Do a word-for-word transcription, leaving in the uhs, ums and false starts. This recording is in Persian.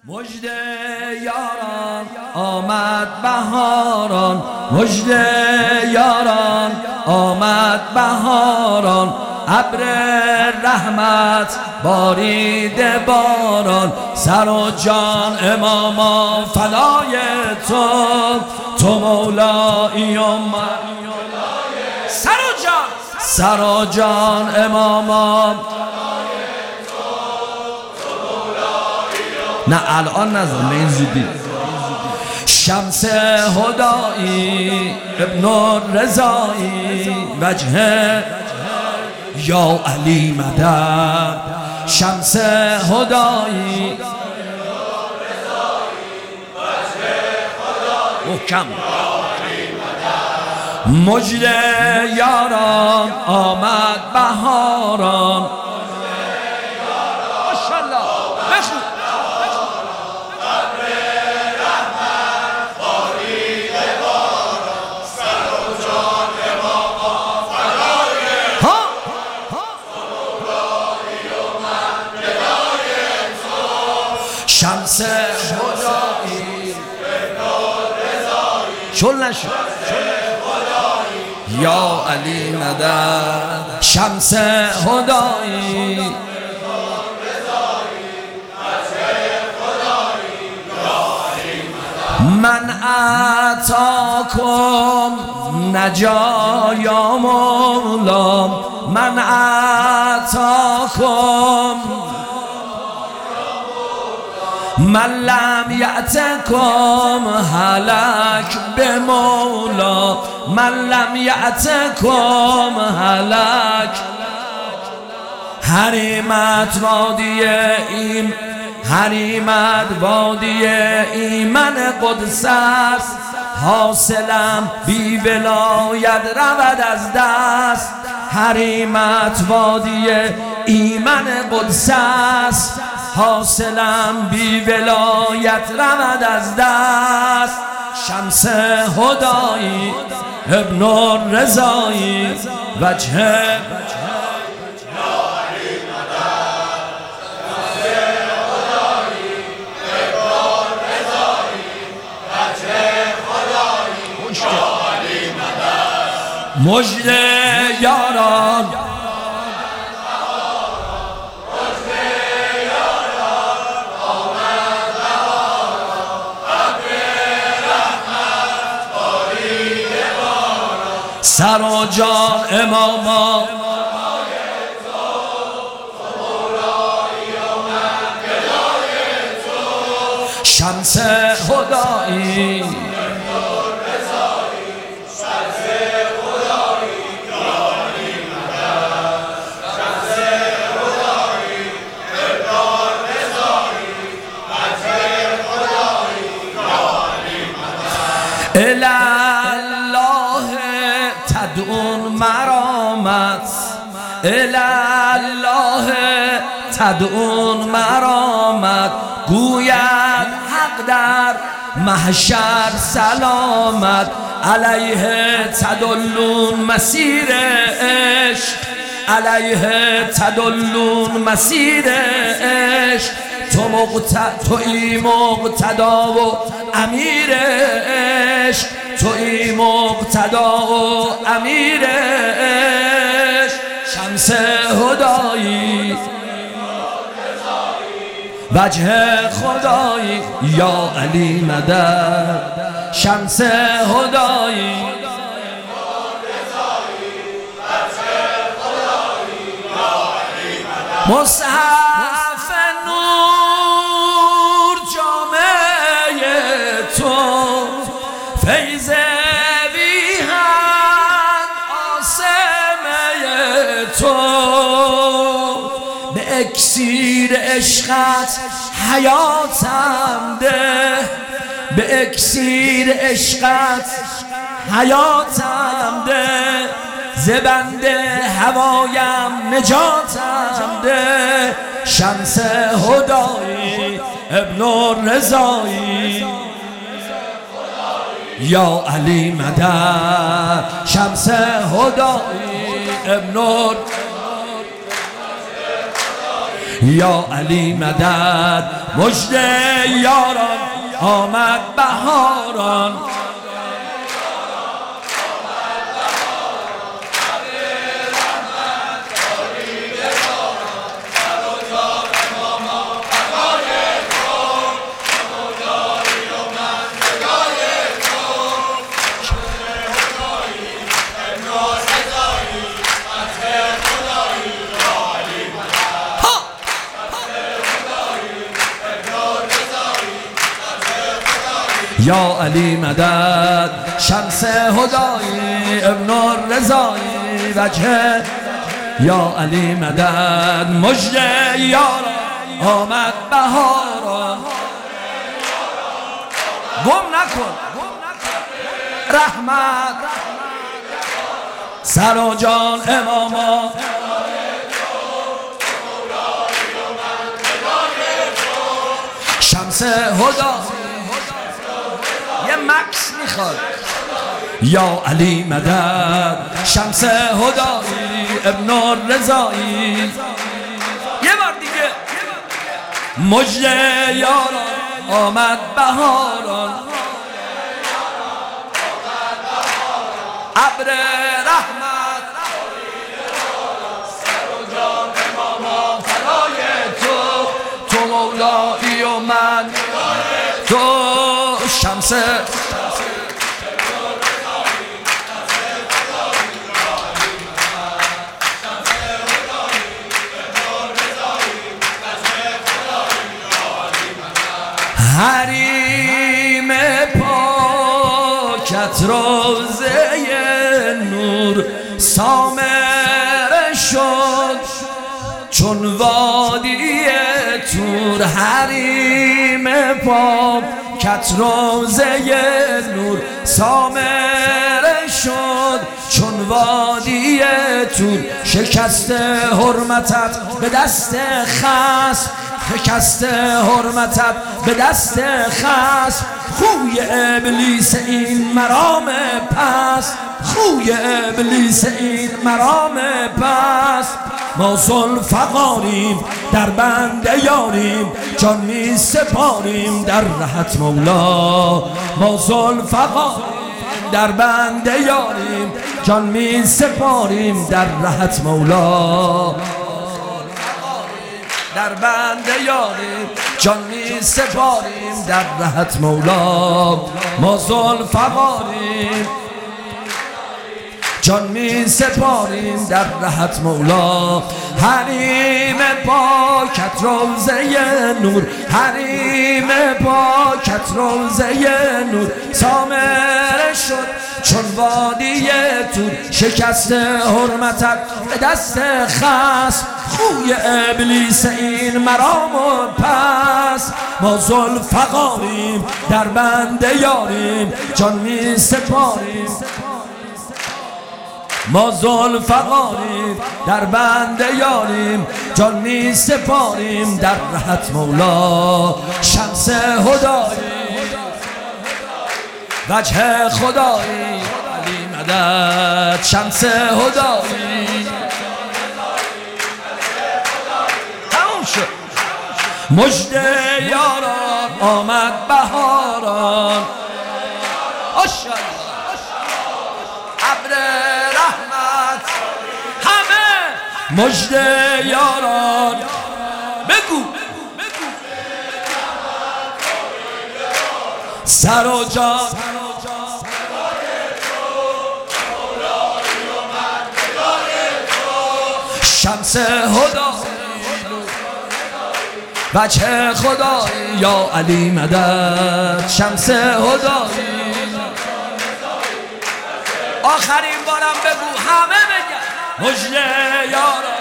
مژده یاران آمد بهاران، مژده یاران آمد بهاران، ابر رحمت باریده باران، سر و جان اماما فدای تو، تو مولایی امت. سر و جان سر و جان اماما نه الان نزن، به این زودی. شمس هدایی ابن رضایی وجه یا علی مدد، شمس هدایی محکم. مژده یاران آمد بهاران، شمس هدایی شل نشد یا علی مدد، شمس هدایی من اتاکم نجا یا مولا، من اتاکم من لم یأتکم هلک به مولا، من لم یأتکم هلک. حریمت وادی ایم حریمت وادی ایمن قدس است، حاصلم بی ولایت رود از دست. حریمت وادی ایمن قدس است، حاصلم بی ولایت رود از دست. شمس هدایی ابن رضایی وجه مژده یاران سر و جان اماما شمس هدایی الله تدعون مرامت، الله تدعون مرامت، گوید حق در محشر سلامت، علیه تدلون مسیر عشق، علیه تدلون مسیر عشق. تو مقتدا تویی مقتدا و امیر عشق، تویی مقتدا و امیر عشق. شمس هدایی وجه خدایی یا علی مدد، شمس هدایی مصحف نور جامعه تو، فیض بیهن آسمه تو، به اکسیر عشقت حیاتم ده، به اکسیر عشقت حیاتم ده، زبند هوایم نجاتم ده. شمس هدایی ابن رضایی یا علی مدد، شمس هدایی ابن یا علی مدد مژده یاران آمد بهاران یا علی مدد شمس هدایی ابن الرضایی وجه یا علی مدد مژده یاران آمد بهاران گم نکن رحمت سر و جان اماما شمس هدایی یه مکس میخواد یا علی مدد شمس هدایی ابن الرضایی یه بار دیگه مژده یاران آمد بهاران ابر رحمت سر و جان اماما فدای تو تو مولایی و من تو شمس حریم پاکت روزه نور سامر شد چون وادی تور حریم پاکت روزه نور سامر شد چون وادی تور شکست حرمتت به دست خصم شکست حرمتت به دست خصم خوی ابلیس این مرام پس خوی ابلیس این مرام پس ما ذوالفقاریم در بند یاریم جان می سپاریم در رحت مولا ما ذوالفقاریم در بند یاریم جان می سپاریم در رحت مولا در بند یاریم جان می سپاریم در رحت مولا ما ذوالفقاریم جان می سپاریم در رحت مولا حریم پاکت روزه نور حریم پاکت روزه نور سامر شد چون وادی تور شکست حرمتت به دست خصم خوی ابلیس این مرام و پس ما ذوالفقاریم در بند یاریم جان می سپاریم ما ذوالفقاریم در بند یاریم جان می سپاریم در رحت مولا شمس هدایی وجه خدایی علی مدد شمس هدایی تموم شد مژده یاران آمد بهاران ابر رحمت همه مژده یاران بگو سر و جان شمس هدایی وجه خدایی یا علی مدد شمس هدایی آخرین بارم بگو همه بگن مژده یاران